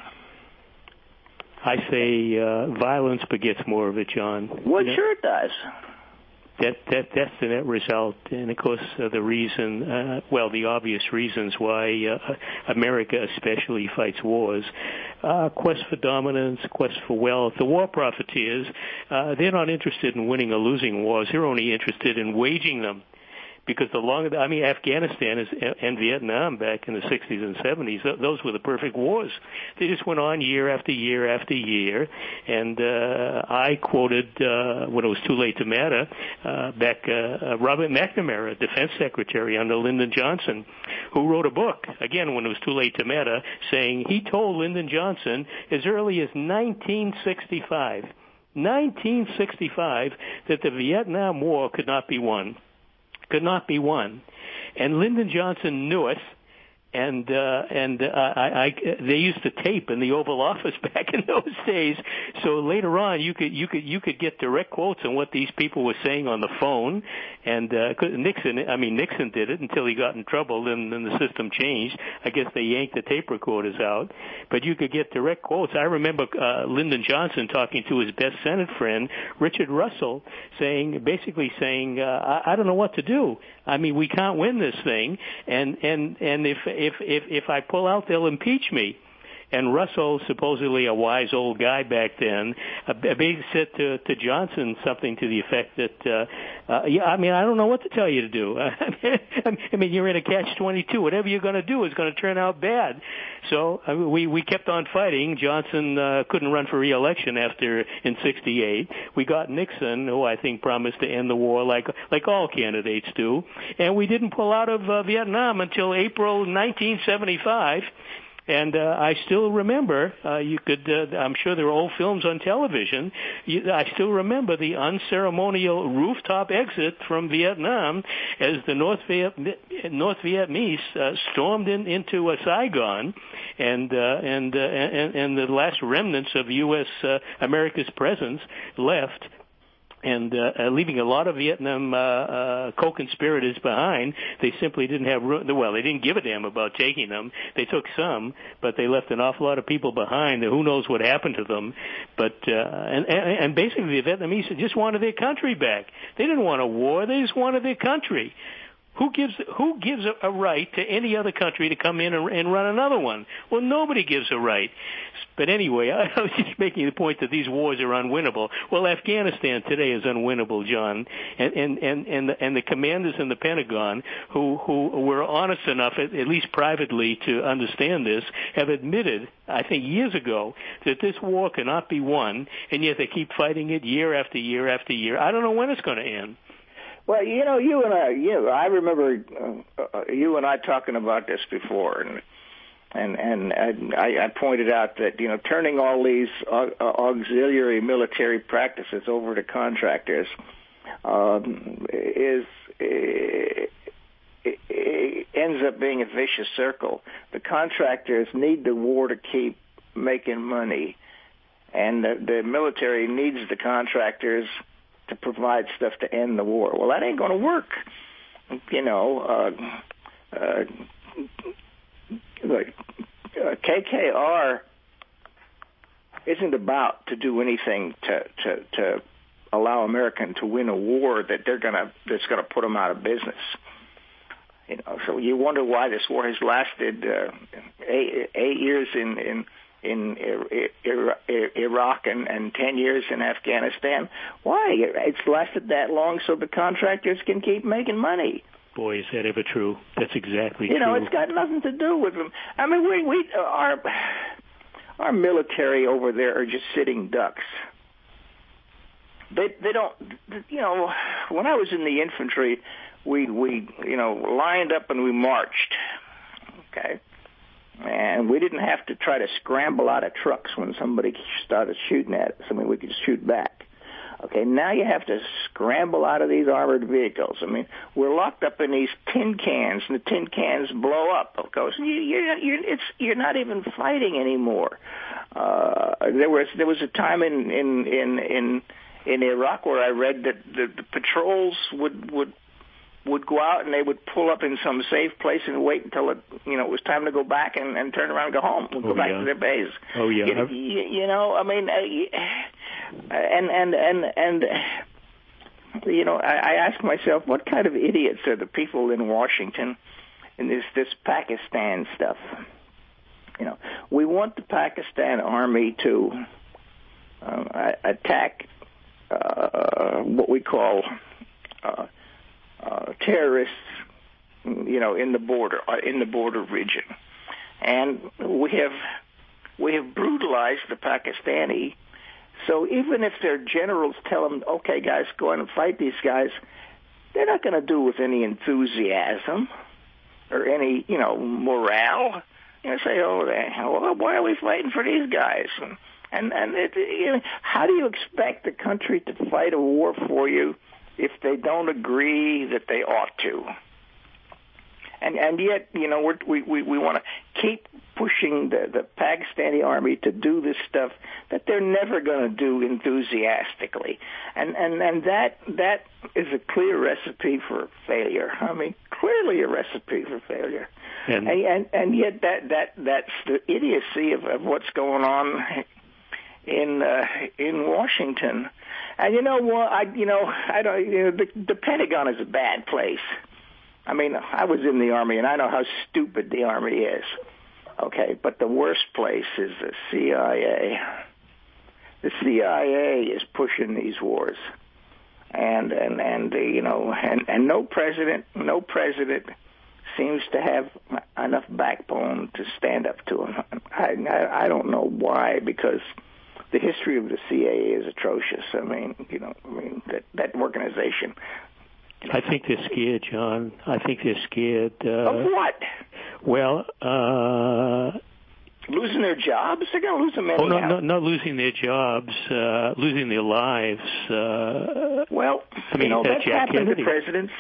I say uh, violence begets more of it, John. Well, you know, sure it does. That that that's the net result, and of course uh, the reason, uh, well, the obvious reasons why uh, America especially fights wars: uh, quest for dominance, quest for wealth. The war profiteers, uh, they're not interested in winning or losing wars; they're only interested in waging them. Because the longer, I mean, Afghanistan is, and Vietnam back in the sixties and seventies, those were the perfect wars. They just went on year after year after year. And uh, I quoted, uh, when it was too late to matter, uh, back uh, Robert McNamara, Defense Secretary under Lyndon Johnson, who wrote a book, again, when it was too late to matter, saying he told Lyndon Johnson as early as nineteen sixty-five, nineteen sixty-five, that the Vietnam War could not be won. Could not be won, and Lyndon Johnson knew it, and uh, and uh, I, I they used to tape in the Oval Office back in those days. So later on, you could you could you could get direct quotes on what these people were saying on the phone. And uh, Nixon, I mean Nixon did it until he got in trouble, and then the system changed. I guess they yanked the tape recorders out, but you could get direct quotes. I remember uh, Lyndon Johnson talking to his best Senate friend Richard Russell, saying basically saying, uh, I, I don't know what to do. I mean, we can't win this thing, and and and if if if if I pull out, they'll impeach me. And Russell, supposedly a wise old guy back then, uh, basically said to, to Johnson something to the effect that, uh, uh, yeah, I mean, I don't know what to tell you to do. I mean, you're in a catch twenty-two. Whatever you're going to do is going to turn out bad. So I mean, we, we kept on fighting. Johnson uh, couldn't run for re-election after in sixty-eight. We got Nixon, who I think promised to end the war like like all candidates do. And we didn't pull out of uh, Vietnam until April nineteen seventy-five. And uh, I still remember, uh, you could, uh, I'm sure there are old films on television, you, I still remember the unceremonial rooftop exit from Vietnam as the North, Viet, North Vietnamese uh, stormed in, into uh, Saigon, and, uh, and, uh, and, and the last remnants of U S Uh, America's presence left. And uh, uh, leaving a lot of Vietnam uh, uh, co-conspirators behind. They simply didn't have room. Well, they didn't give a damn about taking them. They took some, but they left an awful lot of people behind. Who knows what happened to them? But uh, and, and and basically, the Vietnamese just wanted their country back. They didn't want a war. They just wanted their country. Who gives who gives a, a right to any other country to come in and, and run another one? Well, nobody gives a right. But anyway, I was just making the point that these wars are unwinnable. Well, Afghanistan today is unwinnable, John, and and and and the, and the commanders in the Pentagon who who were honest enough, at, at least privately, to understand this, have admitted, I think years ago, that this war cannot be won, and yet they keep fighting it year after year after year. I don't know when it's going to end. Well, you know, you and I, you, I remember uh, uh, you and I talking about this before, and and and, and I, I pointed out that, you know, turning all these uh, auxiliary military practices over to contractors um, is it, it ends up being a vicious circle. The contractors need the war to keep making money, and the, the military needs the contractors to provide stuff to end the war. Well, that ain't going to work. You know, uh, uh, like, uh, K K R isn't about to do anything to, to, to allow America to win a war that they're gonna that's going to put them out of business. You know, so you wonder why this war has lasted uh, eight, eight years in in. in Iraq and, and ten years in Afghanistan. Why? It's lasted that long so the contractors can keep making money. Boy, is that ever true. That's exactly you true. You know, it's got nothing to do with them. I mean, we, we our, our military over there are just sitting ducks. They, they don't, you know, when I was in the infantry, we, we, you know, lined up and we marched. Okay. And we didn't have to try to scramble out of trucks when somebody started shooting at us. I mean, we could shoot back. Okay, now you have to scramble out of these armored vehicles. I mean, we're locked up in these tin cans, and the tin cans blow up, of course. You, you're, you're, it's, you're not even fighting anymore. Uh, there was there was a time in in in in, in Iraq where I read that the, the patrols would would. would go out and they would pull up in some safe place and wait until it, you know, it was time to go back and, and turn around and go home, and go oh, back yeah. to their base. Oh yeah. You, you, you know, I mean, uh, and and and and you know, I, I ask myself, what kind of idiots are the people in Washington in this this Pakistan stuff? You know, we want the Pakistan army to um, attack uh, what we call. Uh, Uh, terrorists, you know, in the border, uh, in the border region, and we have we have brutalized the Pakistani. So even if their generals tell them, "Okay, guys, go in and fight these guys," they're not going to do it with any enthusiasm or any, you know, morale. You know, say, "Oh, well, why are we fighting for these guys?" And and, and it, you know, how do you expect the country to fight a war for you if they don't agree that they ought to? And and yet, you know, we're, we we we want to keep pushing the, the Pakistani army to do this stuff that they're never going to do enthusiastically, and and and that that is a clear recipe for failure. I mean, clearly a recipe for failure. And and and, and yet that that that's the idiocy of, of what's going on in uh, in Washington. And you know what? I you know I don't. You know, the, the Pentagon is a bad place. I mean, I was in the Army, and I know how stupid the Army is. Okay, but the worst place is the C I A. The C I A is pushing these wars, and and and uh, you know, and, and no president, no president seems to have enough backbone to stand up to him. I I, I don't know why, because the history of the C I A is atrocious. I mean, you know, I mean that that organization. I think they're scared, John. I think they're scared. Uh, of what? Well, uh, losing their jobs? They're going to lose them anyhow. Oh, no, no, not losing their jobs, uh, losing their lives. Uh, well, I mean, you know, uh, that's Jack happened Kennedy. to presidents.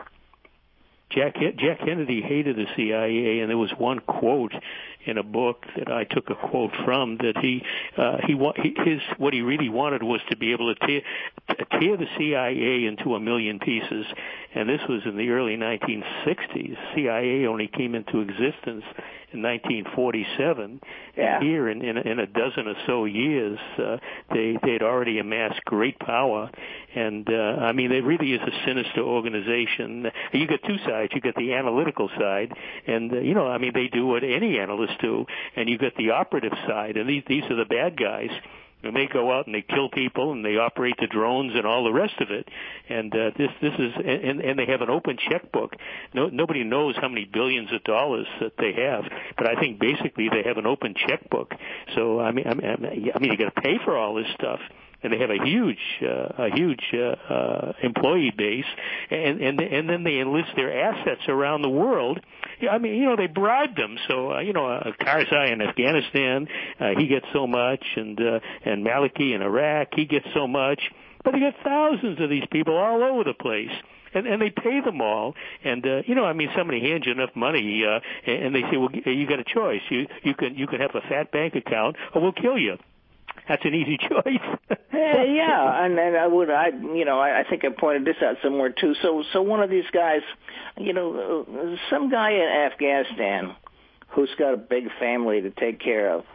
Jack Jack Kennedy hated the C I A, and there was one quote in a book that I took a quote from that he uh, he, he his what he really wanted was to be able to tear, tear the C I A into a million pieces, and this was in the early nineteen sixties. C I A only came into existence in nineteen forty-seven, yeah. and here in, in, in a dozen or so years, uh, they they'd already amassed great power, and uh, I mean, it really is a sinister organization. You got two sides. You got the analytical side, and uh, you know, I mean, they do what any analysts do, and you got the operative side, and these these are the bad guys. And they go out and they kill people and they operate the drones and all the rest of it. And uh, this this is and, and they have an open checkbook. No, nobody knows how many billions of dollars that they have, but I think basically they have an open checkbook. So I mean, I mean, I mean, you got to pay for all this stuff. And they have a huge, uh, a huge uh, uh, employee base, and and and then they enlist their assets around the world. I mean, you know, they bribe them. So, uh, you know, uh, Karzai in Afghanistan, uh, he gets so much, and uh, and Maliki in Iraq, he gets so much. But they got thousands of these people all over the place. And, and they pay them all, and uh, you know, I mean, somebody hands you enough money, uh, and they say, well, you got a choice. You you can you can have a fat bank account, or we'll kill you. That's an easy choice. yeah, yeah, and, and I would, I, you know, I, I think I pointed this out somewhere too. So, so one of these guys, you know, uh, some guy in Afghanistan who's got a big family to take care of,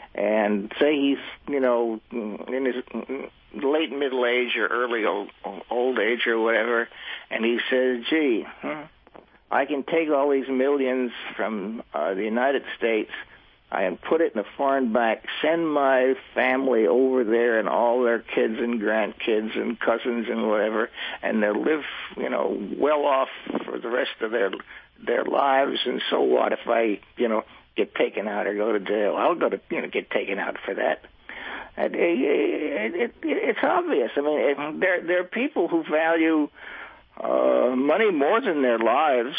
and say he's, you know, in his late middle age or early old, old age or whatever, and he says, "Gee, huh, I can take all these millions from uh, the United States. I can put it in a foreign bank, send my family over there and all their kids and grandkids and cousins and whatever, and they'll live, you know, well off for the rest of their their lives. And so what if I, you know, get taken out or go to jail? I'll go to, you know, get taken out for that." And it, it, it, it's obvious. I mean, it, there there are people who value uh, money more than their lives.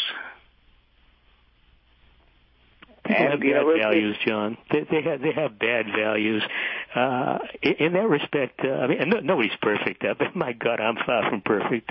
People and, have you bad know, values, John. They, they have they have bad values. Uh, in, in that respect, uh, I mean, and no, nobody's perfect. Uh, but my God, I'm far from perfect.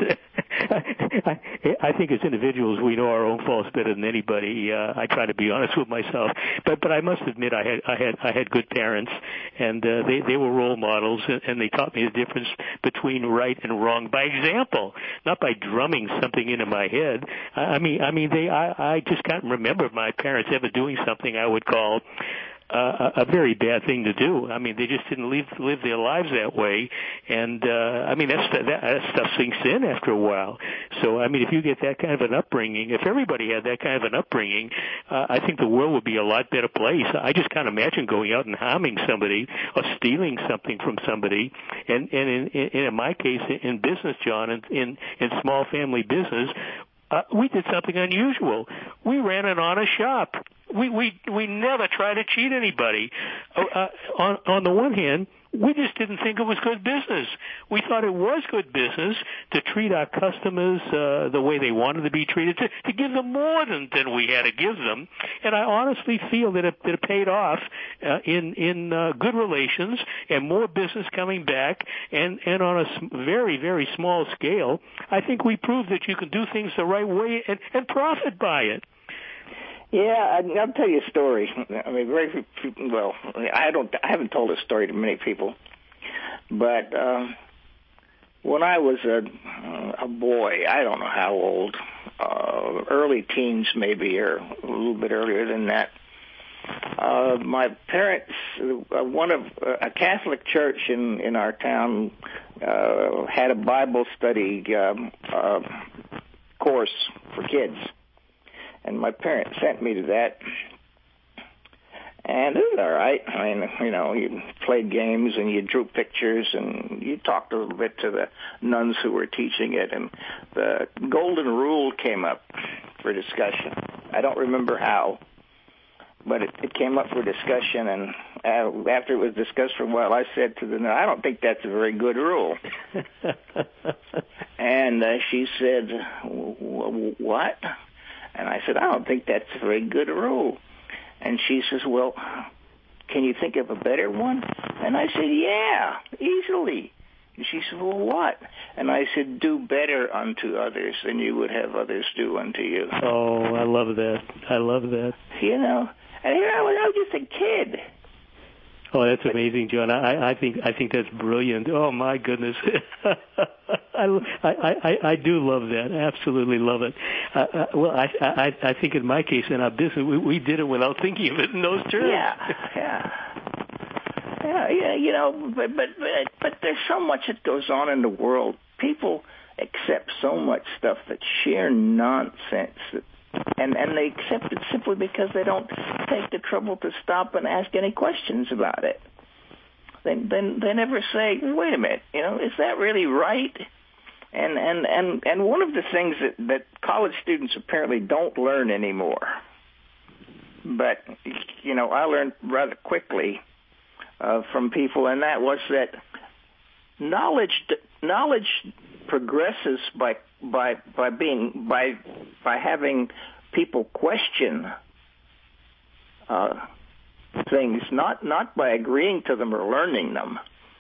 I, I think as individuals, we know our own faults better than anybody. Uh, I try to be honest with myself, but but I must admit, I had I had I had good parents, and uh, they they were role models, and, and they taught me the difference between right and wrong by example, not by drumming something into my head. I, I mean, I mean, they I I just can't remember my parents ever doing something I would call uh, a very bad thing to do. I mean, they just didn't live live their lives that way, and uh, I mean that's, that, that stuff sinks in after a while. So I mean, if you get that kind of an upbringing, if everybody had that kind of an upbringing, uh, I think the world would be a lot better place. I just can't imagine going out and harming somebody or stealing something from somebody. And and in, in, in my case, in business, John, in in, in small family business. Uh, we did something unusual. We ran an honest shop. We we we never tried to cheat anybody. Uh, on on the one hand, we just didn't think it was good business. We thought it was good business to treat our customers uh, the way they wanted to be treated, to, to give them more than, than we had to give them. And I honestly feel that it, that it paid off uh, in in uh, good relations and more business coming back. And, and on a very, very small scale, I think we proved that you can do things the right way and, and profit by it. Yeah, I'll tell you a story. I mean, very well. I don't. I haven't told this story to many people, but uh, when I was a, a boy, I don't know how old, uh, early teens maybe, or a little bit earlier than that. Uh, my parents, uh, one of uh, a Catholic church in in our town, uh, had a Bible study um, uh, course for kids. And my parents sent me to that. And it was all right. I mean, you know, you played games and you drew pictures and you talked a little bit to the nuns who were teaching it. And the golden rule came up for discussion. I don't remember how, but it, it came up for discussion. And uh, after it was discussed for a while, I said to the nun, I don't think that's a very good rule. And uh, she said, what? And I said, I don't think that's a very good rule. And she says, well, can you think of a better one? And I said, yeah, easily. And she said, well, what? And I said, do better unto others than you would have others do unto you. Oh, I love that. I love that. You know, and here I was, I was just a kid. Oh, that's amazing, John. I, I think I think that's brilliant. Oh my goodness, I, I, I, I do love that. Absolutely love it. Uh, uh, well, I, I I think in my case in our business, we, we did it without thinking of it in those terms. Yeah, yeah, yeah, yeah. You know, but but but, but there's so much that goes on in the world. People accept so much stuff that's sheer nonsense. That, And and they accept it simply because they don't take the trouble to stop and ask any questions about it. They they, they never say, wait a minute, you know, is that really right? And and, and, and one of the things that, that college students apparently don't learn anymore, but, you know, I learned rather quickly uh, from people, and that was that knowledge knowledge progresses by by by being by by having people question uh, things, not not by agreeing to them or learning them,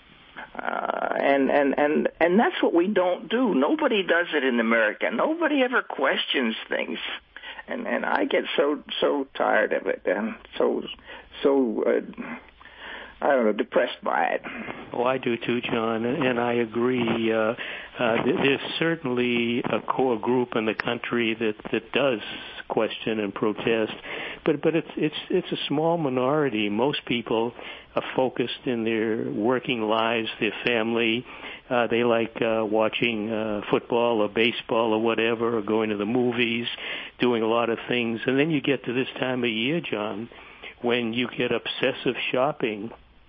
uh, and and and and that's what we don't do. Nobody does it in America. Nobody ever questions things, and and I get so so tired of it, and so so. Uh, I don't know, depressed by it. Oh, I do too, John, and I agree. Uh, uh, there's certainly a core group in the country that, that does question and protest, but but it's it's it's a small minority. Most people are focused in their working lives, their family. Uh, they like uh, watching uh, football or baseball or whatever, or going to the movies, doing a lot of things. And then you get to this time of year, John, when you get obsessive shopping.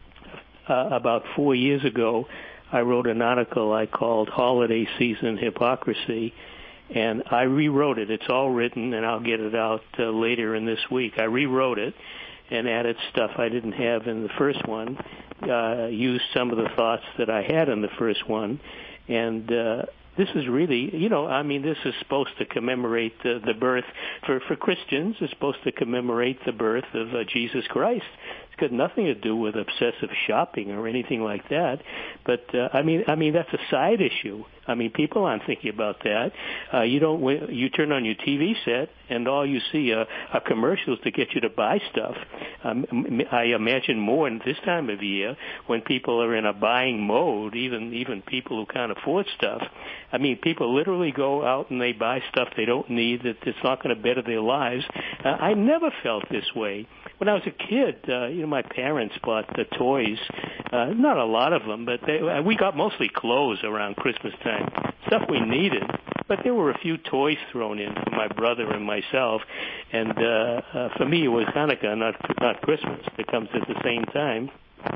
Uh, about four years ago, I wrote an article I called Holiday Season Hypocrisy, and I rewrote it. It's all written, and I'll get it out uh, later in this week. I rewrote it and added stuff I didn't have in the first one, uh, used some of the thoughts that I had in the first one, and uh, this is really, you know, I mean, this is supposed to commemorate the, the birth, for, for Christians, it's supposed to commemorate the birth of uh, Jesus Christ. It's got nothing to do with obsessive shopping or anything like that. But, uh, I mean, I mean, that's a side issue. I mean, people aren't thinking about that. Uh, you don't, you turn on your T V set and all you see are, are commercials to get you to buy stuff. Um, I imagine more in this time of year when people are in a buying mode, even, even people who can't afford stuff. I mean, people literally go out and they buy stuff they don't need, that it's not going to better their lives. Uh, I never felt this way. When I was a kid, uh, you know, my parents bought the toys, uh, not a lot of them, but they, we got mostly clothes around Christmas time, stuff we needed. But there were a few toys thrown in for my brother and myself, and uh, uh, for me it was Hanukkah, not not Christmas. It comes at the same time.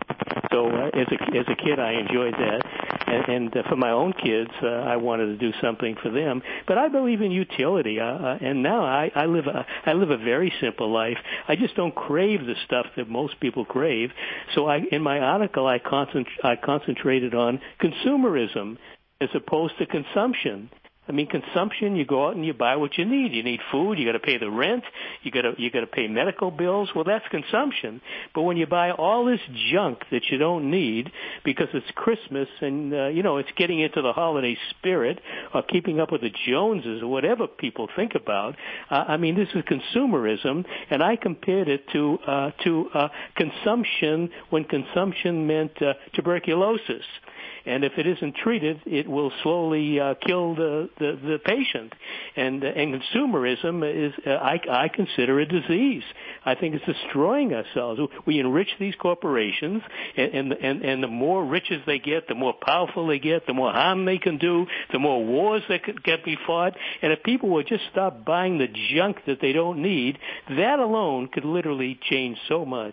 So uh, as a as a kid, I enjoyed that, and, and uh, for my own kids, uh, I wanted to do something for them. But I believe in utility, uh, uh, and now I, I live a I live a very simple life. I just don't crave the stuff that most people crave. So I, in my article, I concent- I concentrated on consumerism as opposed to consumption. I mean, consumption, you go out and you buy what you need. You need food, you got to pay the rent, you got to you got to pay medical bills. Well, that's consumption. But when you buy all this junk that you don't need because it's Christmas and, uh, you know, it's getting into the holiday spirit or keeping up with the Joneses or whatever people think about, uh, I mean, this is consumerism, and I compared it to, uh, to uh, consumption when consumption meant uh, tuberculosis. and if it isn't treated, it will slowly uh, kill the, the, the patient. And, uh, and consumerism is, uh, I, I consider a disease. I think it's destroying ourselves. We enrich these corporations, and, and, and, and the more riches they get, the more powerful they get, the more harm they can do, the more wars that can get be fought. And if people would just stop buying the junk that they don't need, that alone could literally change so much.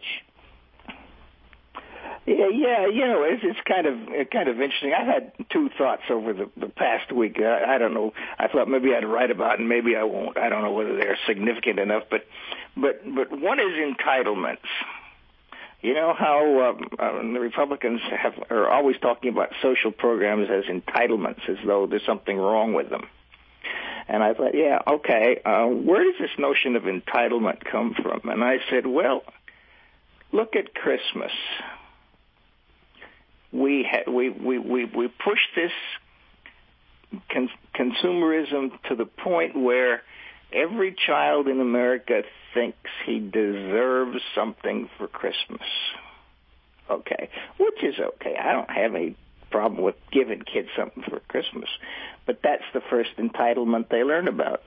Yeah, yeah, you know, it's, it's kind of kind of interesting. I had two thoughts over the, the past week. I, I don't know. I thought maybe I'd write about it, and maybe I won't. I don't know whether they're significant enough. But, but, but one is entitlements. You know how um, uh, the Republicans have are always talking about social programs as entitlements, as though there's something wrong with them. And I thought, yeah, okay, uh, where does this notion of entitlement come from? And I said, well, look at Christmas. We ha- we we we we push this con- consumerism to the point where every child in America thinks he deserves something for Christmas. Okay, which is okay. I don't have any problem with giving kids something for Christmas, but that's the first entitlement they learn about.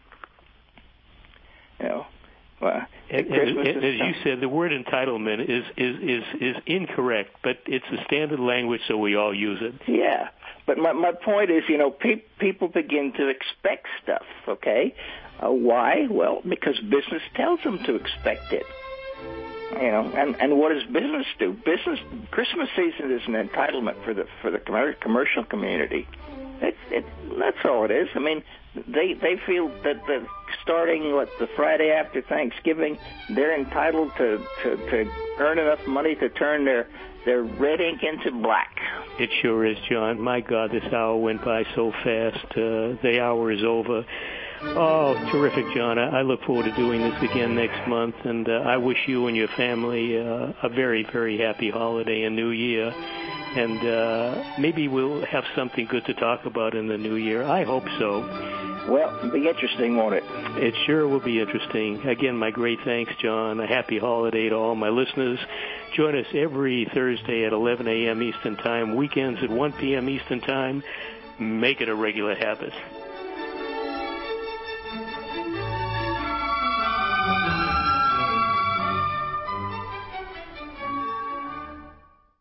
You know. Well, and, and, and as you said, the word entitlement is, is, is, is incorrect, but it's the standard language, so we all use it. Yeah, but my, my point is, you know, pe- people begin to expect stuff, okay? Uh, why? Well, because business tells them to expect it. You know, and, and what does business do? Business Christmas season is an entitlement for the for the commercial community. It, it, that's all it is. I mean, they they feel that the starting what the Friday after Thanksgiving, they're entitled to, to, to earn enough money to turn their their red ink into black. It sure is, John. My God, this hour went by so fast. Uh, the hour is over. Oh, terrific, John. I, I look forward to doing this again next month, and uh, I wish you and your family uh, a very, very happy holiday and New Year. And uh, maybe we'll have something good to talk about in the new year. I hope so. Well, it'll be interesting, won't it? It sure will be interesting. Again, my great thanks, John. A happy holiday to all my listeners. Join us every Thursday at eleven a.m. Eastern Time, weekends at one p.m. Eastern Time. Make it a regular habit.